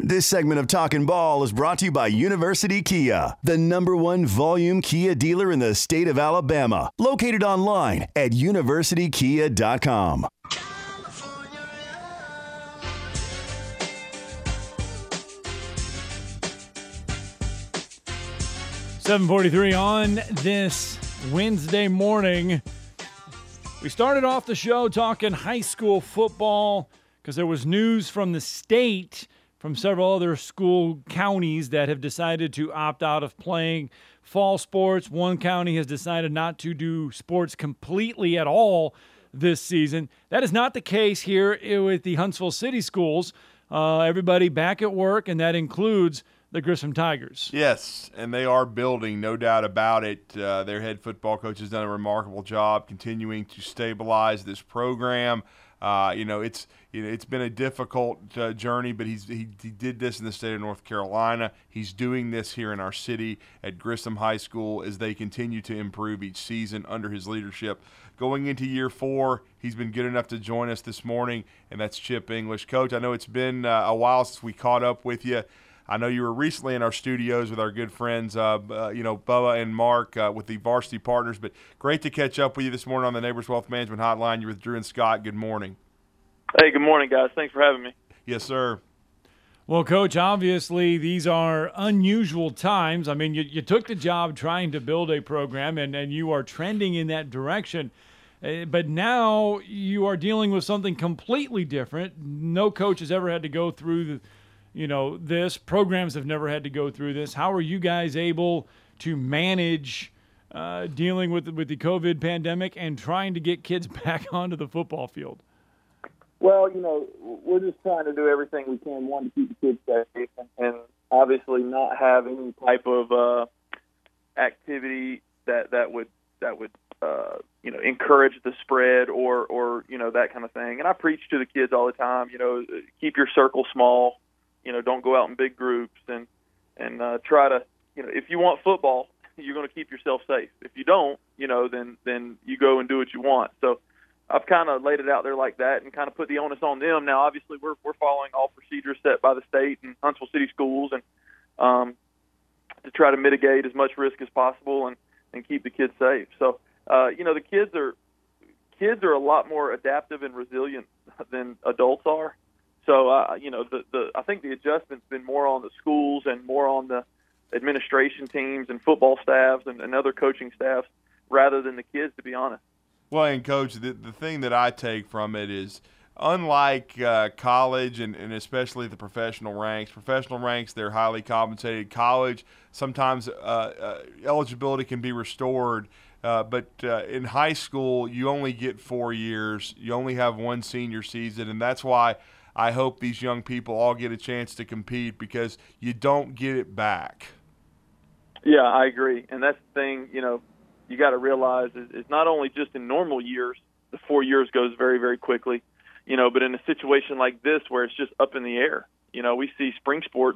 This segment of Talkin' Ball is brought to you by University Kia, the #1 volume Kia dealer in the state of Alabama. Located online at universitykia.com. 7:43 on this Wednesday morning. We started off the show talking high school football because there was news from the state from several other school counties that have decided to opt out of playing fall sports. One county has decided not to do sports completely at all this season. That is not the case here with the Huntsville City Schools. Everybody back at work, and that includes the Grissom Tigers. Yes, and they are building, no doubt about it. Their head football coach has done a remarkable job continuing to stabilize this program. It's been a difficult journey, but he did this in the state of North Carolina. He's doing this here in our city at Grissom High School as they continue to improve each season under his leadership. Going into year 4, he's been good enough to join us this morning, and that's Chip English. Coach, I know it's been a while since we caught up with you. I know you were recently in our studios with our good friends, Bubba and Mark with the Varsity Partners, but great to catch up with you this morning on the Neighbors Wealth Management Hotline. You're with Drew and Scott. Good morning. Hey, good morning, guys. Thanks for having me. Yes, sir. Well, Coach, obviously these are unusual times. I mean, you took the job trying to build a program, and you are trending in that direction. But now you are dealing with something completely different. No coach has ever had to go through this. Programs have never had to go through this. How are you guys able to manage dealing with the COVID pandemic and trying to get kids back onto the football field? Well, we're just trying to do everything we can, one, to keep the kids safe, and obviously not have any type of activity that would encourage the spread or that kind of thing. And I preach to the kids all the time, keep your circle small. Don't go out in big groups and try to, if you want football, you're going to keep yourself safe. If you don't, then you go and do what you want. So I've kind of laid it out there like that and kind of put the onus on them. Now, obviously, we're following all procedures set by the state and Huntsville City Schools and to try to mitigate as much risk as possible and keep the kids safe. So, the kids are a lot more adaptive and resilient than adults are. So, I think the adjustment's been more on the schools and more on the administration teams and football staffs and other coaching staffs rather than the kids, to be honest. Well, and, Coach, the thing that I take from it is, unlike college and especially the professional ranks, they're highly compensated. College, sometimes eligibility can be restored. But in high school, you only get 4 years. You only have one senior season, and that's why I hope these young people all get a chance to compete because you don't get it back. Yeah, I agree. And that's the thing, you got to realize is not only just in normal years, the 4 years goes very, very quickly, but in a situation like this where it's just up in the air, we see spring sports,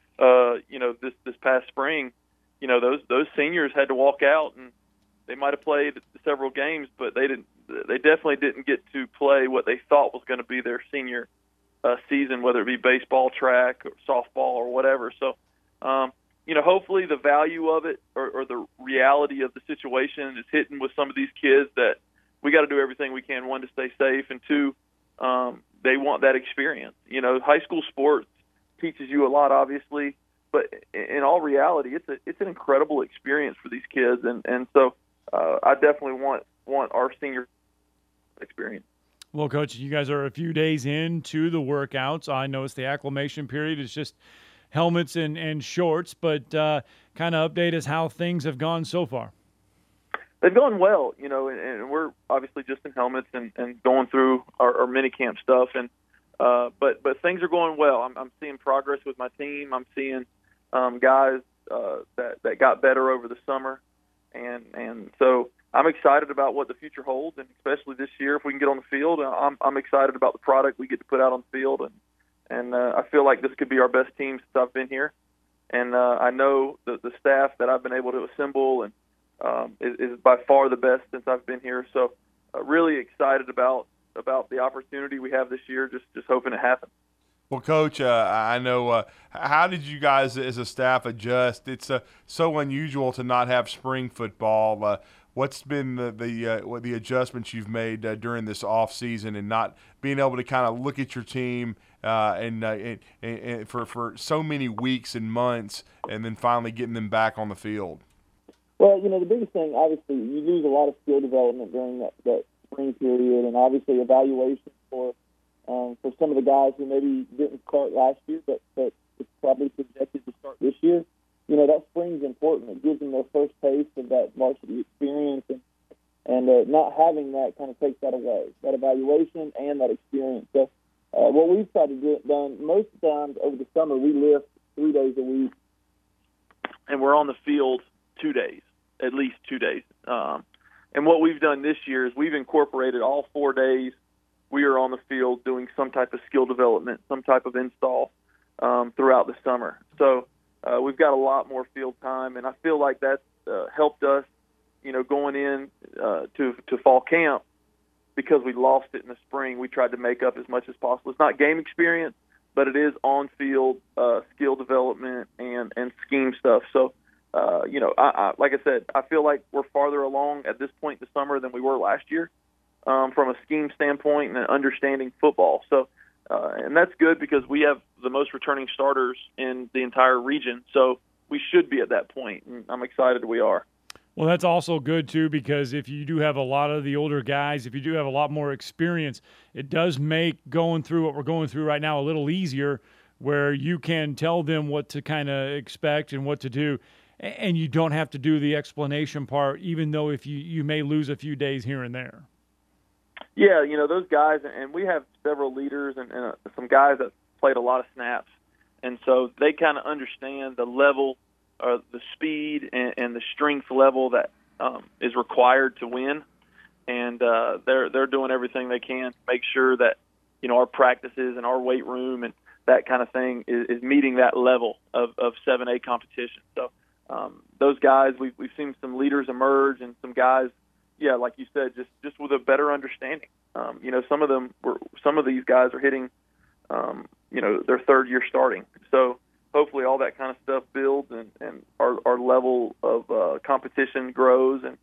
this past spring, those seniors had to walk out and they might have played several games, but they definitely didn't get to play what they thought was going to be their senior season, whether it be baseball, track, or softball, or whatever. So, hopefully the value of it or the reality of the situation is hitting with some of these kids that we got to do everything we can, one, to stay safe, and two, they want that experience. High school sports teaches you a lot, obviously, but in all reality, it's an incredible experience for these kids, and so I definitely want our senior experience. Well, Coach, you guys are a few days into the workouts. I know it's the acclimation period. It's just helmets and shorts, but kind of update us how things have gone so far. They've gone well, and we're obviously just in helmets and going through our mini camp stuff, and but things are going well. I'm seeing progress with my team. I'm seeing guys that got better over the summer, and so I'm excited about what the future holds, and especially this year, if we can get on the field, I'm excited about the product we get to put out on the field, and I feel like this could be our best team since I've been here, and I know the staff that I've been able to assemble and is by far the best since I've been here. So really excited about the opportunity we have this year. Just hoping it happens. Well, Coach, I know. How did you guys, as a staff, adjust? It's so unusual to not have spring football. What's been the adjustments you've made during this off season, and not being able to kind of look at your team and for so many weeks and months, and then finally getting them back on the field? Well, the biggest thing, obviously, you lose a lot of skill development during that spring period, and obviously evaluation for some of the guys who maybe didn't start last year, but it's probably projected to start this year. That spring's important. It gives them their first taste of that varsity experience, and not having that kind of takes that away, that evaluation and that experience. So what we've tried to do done most times over the summer, we lift 3 days a week, and we're on the field 2 days, at least 2 days. And what we've done this year is we've incorporated all 4 days. We are on the field doing some type of skill development, some type of install throughout the summer. So we've got a lot more field time, and I feel like that's helped us, going in to fall camp, because we lost it in the spring. We tried to make up as much as possible. It's not game experience, but it is on-field skill development and scheme stuff. So, I like I said, I feel like we're farther along at this point in the summer than we were last year. From a scheme standpoint and understanding football. So, and that's good because we have the most returning starters in the entire region. So we should be at that point, and I'm excited we are. Well, that's also good, too, because if you do have a lot of the older guys, if you do have a lot more experience, it does make going through what we're going through right now a little easier, where you can tell them what to kind of expect and what to do, and you don't have to do the explanation part, even though if you may lose a few days here and there. Yeah, those guys, and we have several leaders and some guys that played a lot of snaps, and so they kind of understand the level, or the speed and the strength level that is required to win, and they're doing everything they can to make sure that our practices and our weight room and that kind of thing is meeting that level of 7A competition. So those guys, we've seen some leaders emerge, and some guys. Yeah, like you said, just with a better understanding. Some of these guys are hitting, their third year starting. So hopefully all that kind of stuff builds, and our level of competition grows, and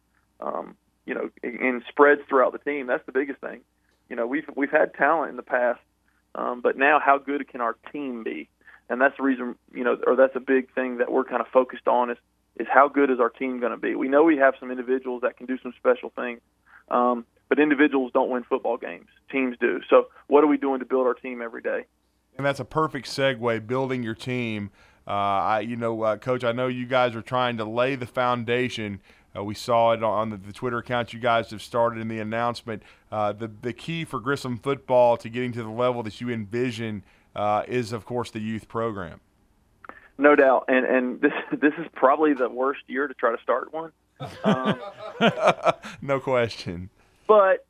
and spreads throughout the team. That's the biggest thing. We've had talent in the past, but now how good can our team be? And that's the reason, or that's a big thing that we're kind of focused on is how good is our team going to be. We know we have some individuals that can do some special things, but individuals don't win football games. Teams do. So what are we doing to build our team every day? And that's a perfect segue, building your team. Coach, I know you guys are trying to lay the foundation. We saw it on the Twitter account you guys have started in the announcement. The key for Grissom football to getting to the level that you envision is, of course, the youth program. No doubt, and this is probably the worst year to try to start one. No question. But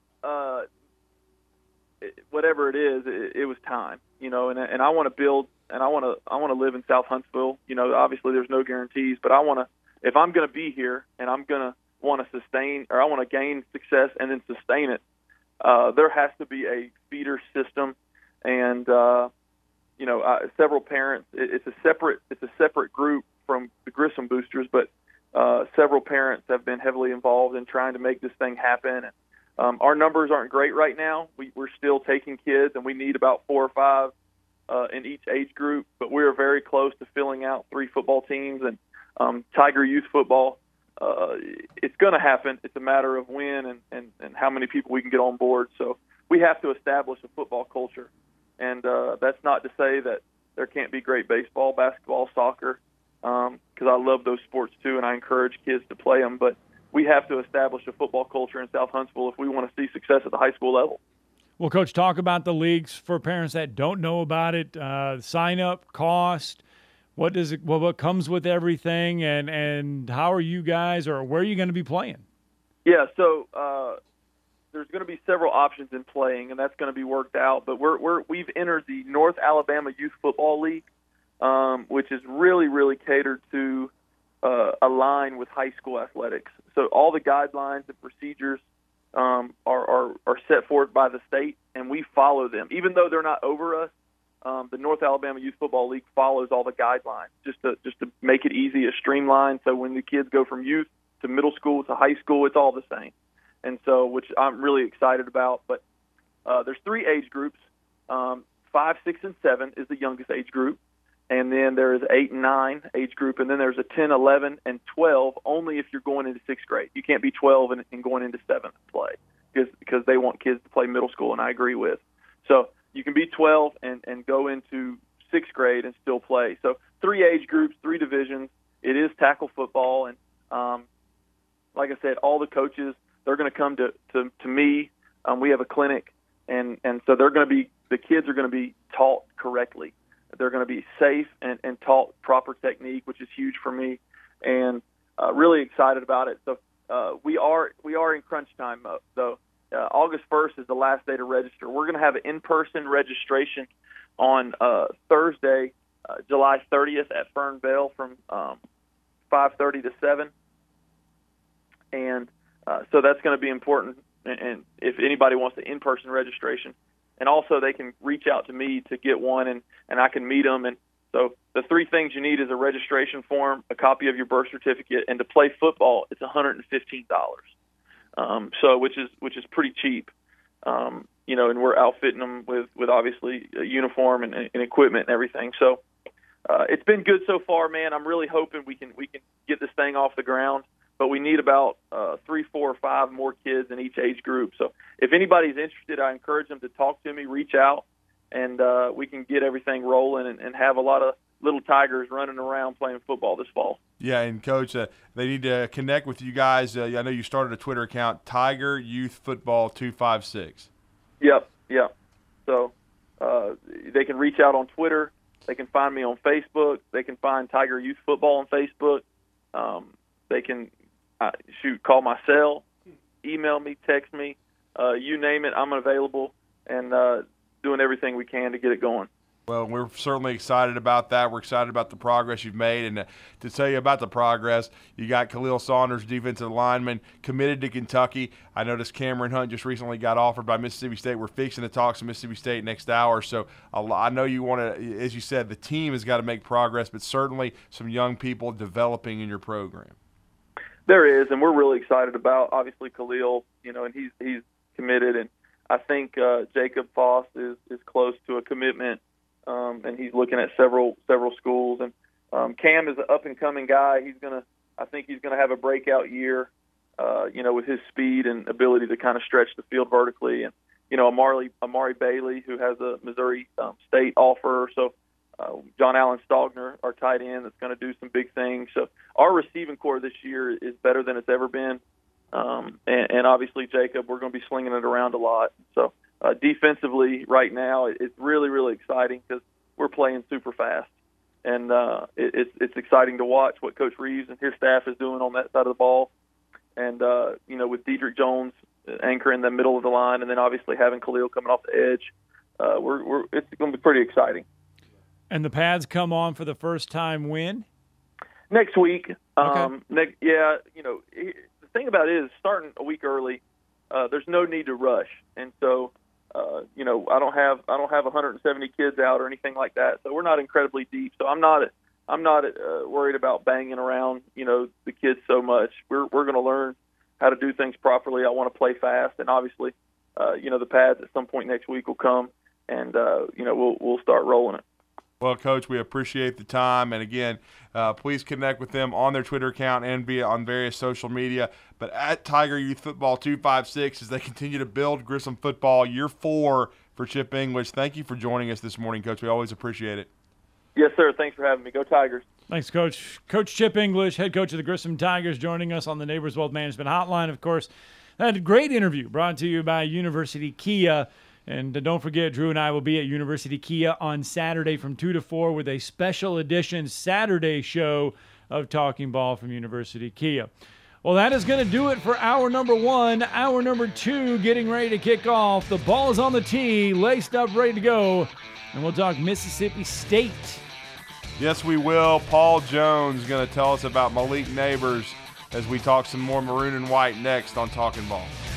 whatever it is, it was time, and I want to build, and I want to live in South Huntsville. Obviously there's no guarantees, but if I'm going to be here and I'm going to want to sustain, or I want to gain success and then sustain it, there has to be a feeder system, and several parents. It's a separate group from the Grissom Boosters, but several parents have been heavily involved in trying to make this thing happen. And our numbers aren't great right now. We're still taking kids, and we need about 4 or 5 in each age group. But we are very close to filling out 3 football teams, and Tiger Youth Football. It's going to happen. It's a matter of when and how many people we can get on board. So we have to establish a football culture. And that's not to say that there can't be great baseball, basketball, soccer, because I love those sports too, and I encourage kids to play them. But we have to establish a football culture in South Huntsville if we want to see success at the high school level. Well, Coach, talk about the leagues for parents that don't know about it. Sign up, cost, what comes with everything, and how are you guys, or where are you going to be playing? Yeah, so there's going to be several options in playing, and that's going to be worked out. But we've entered the North Alabama Youth Football League, which is really, really catered to align with high school athletics. So all the guidelines and procedures are set forth by the state, and we follow them. Even though they're not over us, the North Alabama Youth Football League follows all the guidelines just to make it easy, a streamline. So when the kids go from youth to middle school to high school, it's all the same. And so, which I'm really excited about. But there's 3 age groups. 5, 6, and 7 is the youngest age group. And then there is 8 and 9 age group. And then there's a 10, 11, and 12 only if you're going into 6th grade. You can't be 12 and going into 7th play because they want kids to play middle school, and I agree with. So you can be 12 and go into 6th grade and still play. So 3 age groups, 3 divisions. It is tackle football. And like I said, all the coaches, they're going to come to me. We have a clinic. And so the kids are going to be taught correctly. They're going to be safe and taught proper technique, which is huge for me, and really excited about it. So we are in crunch time, though. August 1st is the last day to register. We're going to have an in-person registration on Thursday, July 30th at Fern Bell from 5:30 to 7. And so that's going to be important. And if anybody wants the in-person registration, and also they can reach out to me to get one, and I can meet them. And so the 3 things you need is a registration form, a copy of your birth certificate, and to play football, it's $115. So which is pretty cheap. And we're outfitting them with obviously a uniform and equipment and everything. So it's been good so far, man. I'm really hoping we can get this thing off the ground. But we need about 3, 4, or 5 more kids in each age group. So if anybody's interested, I encourage them to talk to me, reach out, and we can get everything rolling and have a lot of little Tigers running around playing football this fall. Yeah, and Coach, they need to connect with you guys. I know you started a Twitter account, Tiger Youth Football 256. Yep. So they can reach out on Twitter. They can find me on Facebook. They can find Tiger Youth Football on Facebook. They can call my cell, email me, text me, you name it, I'm available, and doing everything we can to get it going. Well, we're certainly excited about that. We're excited about the progress you've made. And to tell you about the progress, you got Khalil Saunders, defensive lineman, committed to Kentucky. I noticed Cameron Hunt just recently got offered by Mississippi State. We're fixing to talk to Mississippi State next hour. So I know you want to, as you said, the team has got to make progress, but certainly some young people developing in your program. There is, and we're really excited about, obviously, Khalil, and he's committed. And I think Jacob Foss is close to a commitment. And he's looking at several schools. And Cam is an up-and-coming guy. I think he's gonna have a breakout year, with his speed and ability to kind of stretch the field vertically. And Amari Bailey, who has a Missouri State offer. So John Allen Stogner, our tight end, that's going to do some big things. So our receiving core this year is better than it's ever been. And obviously Jacob, we're going to be slinging it around a lot. So. Defensively right now, it's really, really exciting because we're playing super fast. And it's exciting to watch what Coach Reeves and his staff is doing on that side of the ball. And, with Dedrick Jones anchoring the middle of the line and then obviously having Khalil coming off the edge, it's going to be pretty exciting. And the pads come on for the first time when? Next week. Okay. The thing about it is starting a week early, there's no need to rush. And so, I don't have 170 kids out or anything like that. So we're not incredibly deep. So I'm not worried about banging around, the kids so much. We're going to learn how to do things properly. I want to play fast, and obviously, the pads at some point next week will come, and we'll start rolling it. Well, Coach, we appreciate the time. And, again, please connect with them on their Twitter account and on various social media. But at Tiger Youth Football 256 as they continue to build Grissom football, year 4 for Chip English. Thank you for joining us this morning, Coach. We always appreciate it. Yes, sir. Thanks for having me. Go Tigers. Thanks, Coach. Coach Chip English, head coach of the Grissom Tigers, joining us on the Neighbors Wealth Management Hotline, of course. That a great interview brought to you by University Kia. And don't forget, Drew and I will be at University Kia on Saturday from 2 to 4 with a special edition Saturday show of Talking Ball from University Kia. Well, that is going to do it for hour number 1. Hour number 2 getting ready to kick off. The ball is on the tee, laced up, ready to go. And we'll talk Mississippi State. Yes, we will. Paul Jones is going to tell us about Malik Neighbors as we talk some more maroon and white next on Talking Ball.